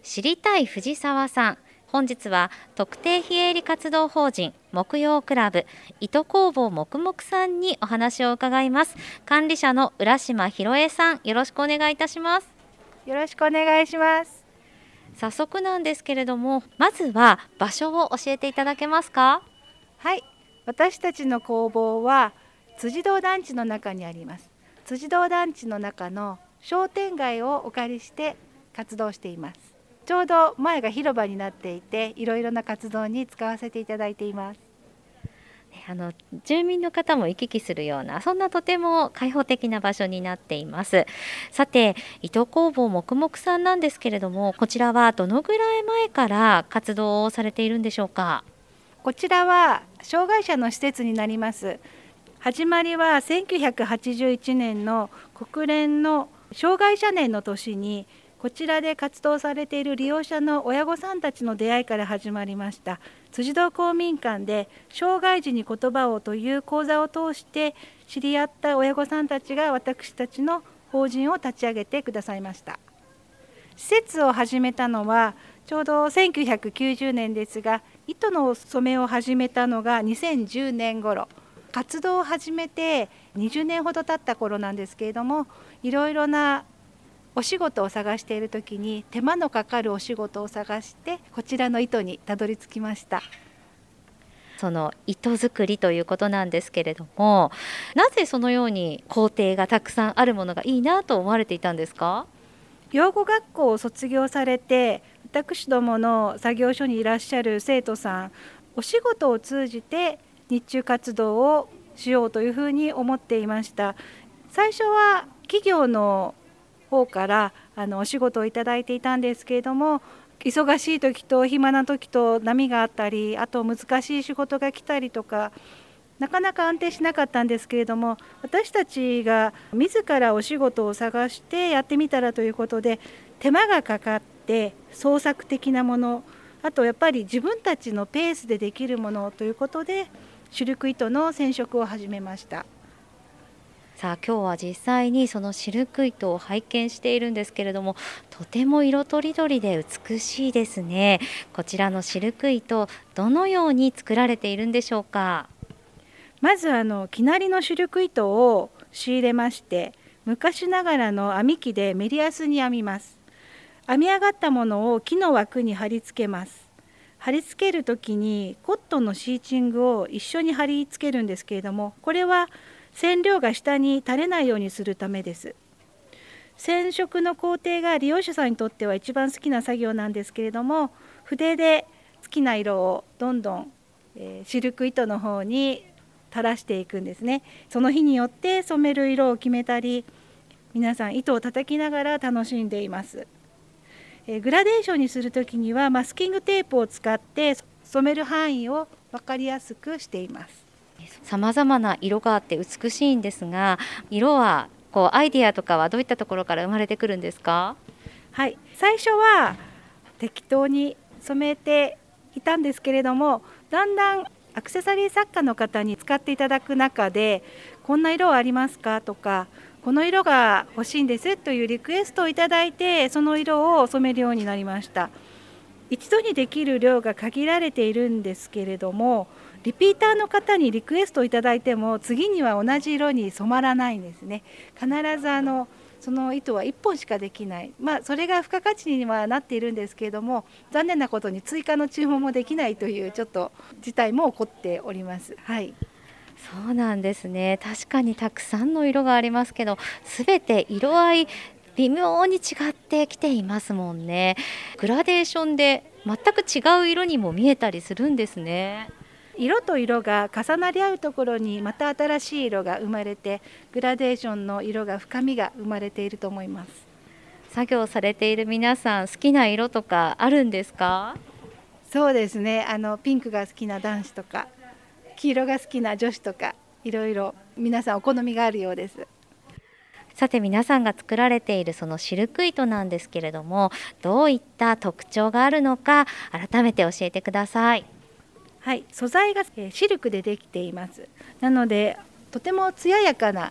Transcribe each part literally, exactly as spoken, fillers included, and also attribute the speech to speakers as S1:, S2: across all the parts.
S1: 知りたい藤沢さん、本日は特定非営利活動法人木曜クラブ糸工房黙々さんにお話を伺います。管理者の浦島博恵さん、よろしくお願いいたします。
S2: よろしくお願いします。
S1: 早速なんですけれども、まずは場所を教えていただけますか？
S2: はい、私たちの工房は辻堂団地の中にあります。辻堂団地の中の商店街をお借りして活動しています。ちょうど前が広場になっていて、いろいろな活動に使わせていただいています。
S1: あの住民の方も行き来するような、そんなとても開放的な場所になっています。さて、糸工房黙々さんなんですけれども、こちらはどのぐらい前から活動をされているんでしょうか？
S2: こちらは障害者の施設になります。始まりはせんきゅうひゃくはちじゅういちねんの国連の障害者年の年に、こちらで活動されている利用者の親御さんたちの出会いから始まりました。辻堂公民館で障害児に言葉をという講座を通して知り合った親御さんたちが私たちの法人を立ち上げてくださいました。施設を始めたのはちょうどせんきゅうひゃくきゅうじゅうねんですが、糸の染めを始めたのがにせんじゅうねん頃、活動を始めてにじゅうねんほど経った頃なんですけれども、いろいろなお仕事を探している時に手間のかかるお仕事を探してこちらの糸にたどり着きました。
S1: その糸作りということなんですけれども、なぜそのように工程がたくさんあるものがいいなと思われていたんですか？
S2: 養護学校を卒業されて、私どもの作業所にいらっしゃる生徒さん、お仕事を通じて日中活動をしようというふうに思っていました。最初は企業の方からあのお仕事をいただいていたんですけれども、忙しい時と暇な時と波があったり、あと難しい仕事が来たりとか、なかなか安定しなかったんですけれども、私たちが自らお仕事を探してやってみたらということで、手間がかかって創作的なもの、あとやっぱり自分たちのペースでできるものということで、シルク糸の染色を始めました。
S1: さあ、今日は実際にそのシルク糸を拝見しているんですけれども、とても色とりどりで美しいですね。こちらのシルク糸、どのように作られているんでしょうか？
S2: まずあの生成りのシルク糸を仕入れまして、昔ながらの編み機でメリヤスに編みます。編み上がったものを木の枠に貼り付けます。貼り付ける時にコットンのシーチングを一緒に貼り付けるんですけれども、これは染料が下に垂れないようにするためです。染色の工程が利用者さんにとっては一番好きな作業なんですけれども、筆で好きな色をどんどん、えー、シルク糸の方に垂らしていくんですね。その日によって染める色を決めたり、皆さん糸を叩きながら楽しんでいます。えー、グラデーションにする時にはマスキングテープを使って染める範囲を分かりやすくしています。
S1: さまざまな色があって美しいんですが、色はこうアイディアとかはどういったところから生まれてくるんですか？
S2: はい、最初は適当に染めていたんですけれども、だんだんアクセサリー作家の方に使っていただく中で、こんな色はありますかとか、この色が欲しいんですというリクエストをいただいて、その色を染めるようになりました。一度にできる量が限られているんですけれども、リピーターの方にリクエストをいただいても次には同じ色に染まらないんですね。必ずあのその糸はいっぽんしかできない、まあ、それが付加価値にはなっているんですけれども、残念なことに追加の注文もできないというちょっと事態も起こっております。はい、
S1: そうなんですね。確かにたくさんの色がありますけど、すべて色合い微妙に違ってきていますもんね。グラデーションで全く違う色にも見えたりするんですね。
S2: 色と色が重なり合うところにまた新しい色が生まれて、グラデーションの色が深みが生まれていると思います。
S1: 作業されている皆さん、好きな色とかあるんですか？
S2: そうですね、あのピンクが好きな男子とか黄色が好きな女子とか、いろいろ皆さんお好みがあるようです。
S1: さて、皆さんが作られているそのシルク糸なんですけれども、どういった特徴があるのか改めて教えてください。
S2: はい、素材がシルクでできています。なのでとても艶やかな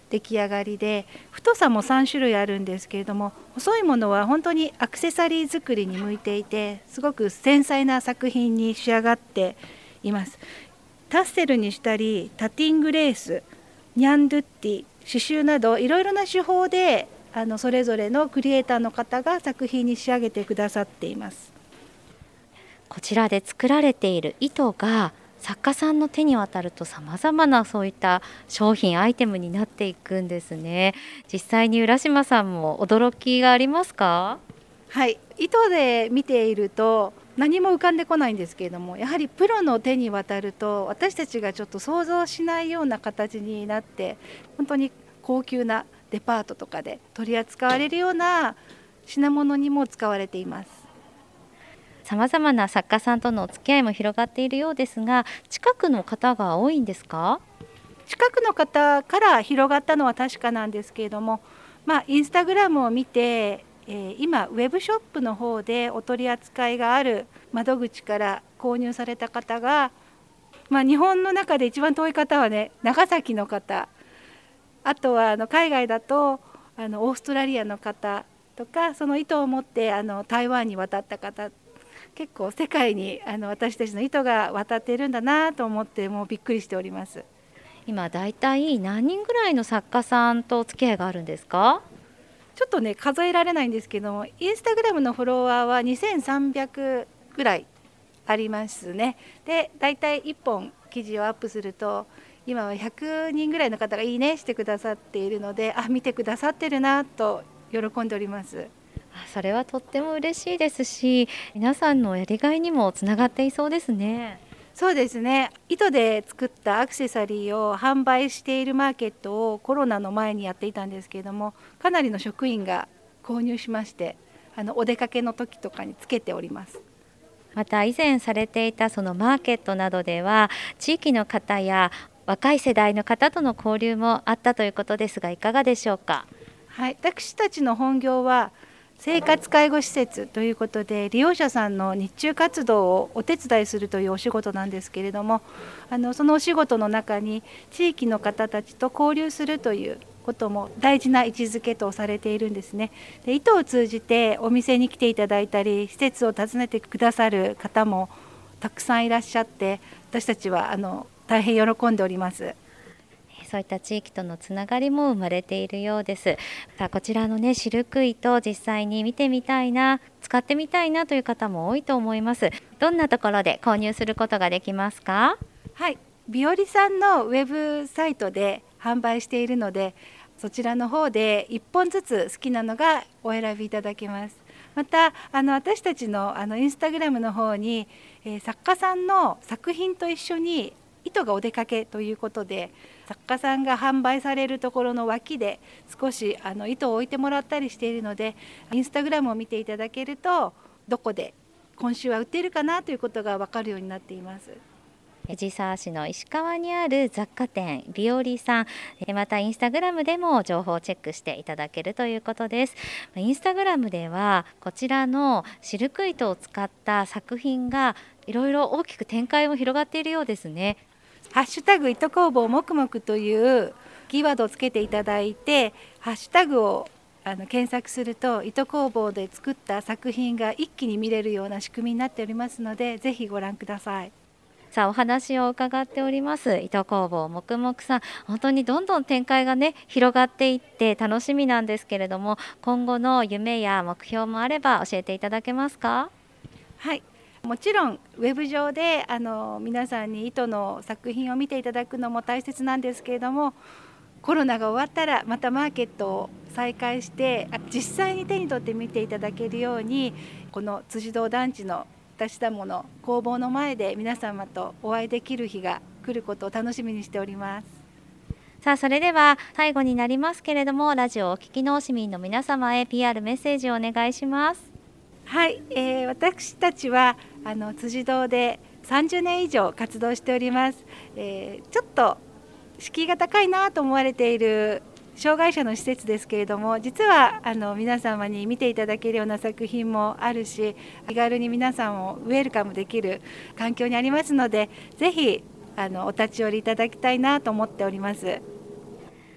S2: 出来上がりで、太さもさん種類あるんですけれども、細いものは本当にアクセサリー作りに向いていて、すごく繊細な作品に仕上がっています。タッセルにしたり、タティングレース、ニャンドゥッティ、刺繍などいろいろな手法であのそれぞれのクリエイターの方が作品に仕上げてくださっています。
S1: こちらで作られている糸が作家さんの手に渡ると、さまざまなそういった商品アイテムになっていくんですね。実際に浦島さんも驚きがありますか？
S2: はい、糸で見ていると何も浮かんでこないんですけれども、やはりプロの手に渡ると私たちがちょっと想像しないような形になって、本当に高級なデパートとかで取り扱われるような品物にも使われています。
S1: さまざまな作家さんとのお付き合いも広がっているようですが、近くの方が多いんですか？
S2: 近くの方から広がったのは確かなんですけれども、まあ、インスタグラムを見て、えー、今ウェブショップの方でお取り扱いがある窓口から購入された方が、まあ、日本の中で一番遠い方はね、長崎の方、あとはあの海外だとあのオーストラリアの方とか、その糸を持ってあの台湾に渡った方、結構世界にあの私たちの糸が渡っているんだなと思って、もうびっくりしております。
S1: 今だいたい何人ぐらいの作家さんとお付き合いがあるんですか？
S2: ちょっとね数えられないんですけども、インスタグラムのフォロワーはにせんさんびゃくぐらいありますね。で、だいたいいっぽん記事をアップすると、今はひゃくにんぐらいの方がいいねしてくださっているので、あ、見てくださってるなと喜んでおります。
S1: それはとっても嬉しいですし、皆さんのやりがいにもつながっていそうですね。
S2: そうですね、糸で作ったアクセサリーを販売しているマーケットをコロナの前にやっていたんですけれども、かなりの職員が購入しまして、あのお出かけの時とかにつけております。
S1: また以前されていたそのマーケットなどでは、地域の方や若い世代の方との交流もあったということですが、いかがでしょうか？
S2: はい、私たちの本業は生活介護施設ということで、利用者さんの日中活動をお手伝いするというお仕事なんですけれども、あのそのお仕事の中に地域の方たちと交流するということも大事な位置づけとされているんですね。で、糸を通じてお店に来ていただいたり、施設を訪ねてくださる方もたくさんいらっしゃって、私たちはあの大変喜んでおります。
S1: そういった地域とのつながりも生まれているようです。さあ、こちらのねシルク糸、実際に見てみたいな、使ってみたいなという方も多いと思います。どんなところで購入することができますか？
S2: はい、ビオリさんのウェブサイトで販売しているので、そちらの方でいっぽんずつ好きなのがお選びいただけます。またあの私たちのあのインスタグラムの方に、えー、作家さんの作品と一緒に糸がお出かけということで、作家さんが販売されるところの脇で少しあの糸を置いてもらったりしているので、インスタグラムを見ていただけると、どこで今週は売っているかなということが分かるようになっています。
S1: 藤沢市の石川にある雑貨店ビオリさん、またインスタグラムでも情報をチェックしていただけるということです。インスタグラムではこちらのシルク糸を使った作品がいろいろ大きく展開も広がっているようですね。
S2: ハッシュタグ糸工房もくもくというキーワードをつけていただいて、ハッシュタグをあの検索すると糸工房で作った作品が一気に見れるような仕組みになっておりますので、ぜひご覧ください。
S1: さあ、お話を伺っております糸工房もくもくさん、本当にどんどん展開がね広がっていって楽しみなんですけれども、今後の夢や目標もあれば教えていただけますか？
S2: はい、もちろんウェブ上であの皆さんに糸の作品を見ていただくのも大切なんですけれども、コロナが終わったらまたマーケットを再開して実際に手に取って見ていただけるように、この辻堂団地の私どもの工房の前で皆様とお会いできる日が来ることを楽しみにしております。
S1: さあ、それでは最後になりますけれども、ラジオをお聞きの市民の皆様へ ピーアール メッセージをお願いします。
S2: はい、えー、私たちはあの辻堂でさんじゅうねん以上活動しております。えー、ちょっと敷居が高いなと思われている障害者の施設ですけれども、実はあの皆様に見ていただけるような作品もあるし、気軽に皆さんをウェルカムできる環境にありますので、ぜひあのお立ち寄りいただきたいなと思っております。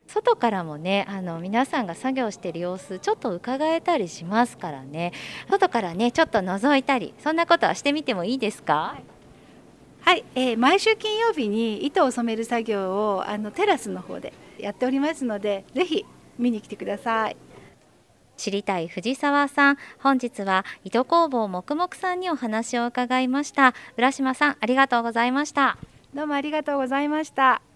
S1: 外からもね、あの皆さんが作業している様子ちょっと伺えたりしますからね。外からねちょっと覗いたり、そんなことはしてみてもいいですか？
S2: はいはい、えー、毎週金曜日に糸を染める作業をあのテラスの方でやっておりますので、ぜひ見に来てください。
S1: 知りたい藤沢さん、本日は糸工房黙々さんにお話を伺いました。浦島さん、ありがとうございました。
S2: どうもありがとうございました。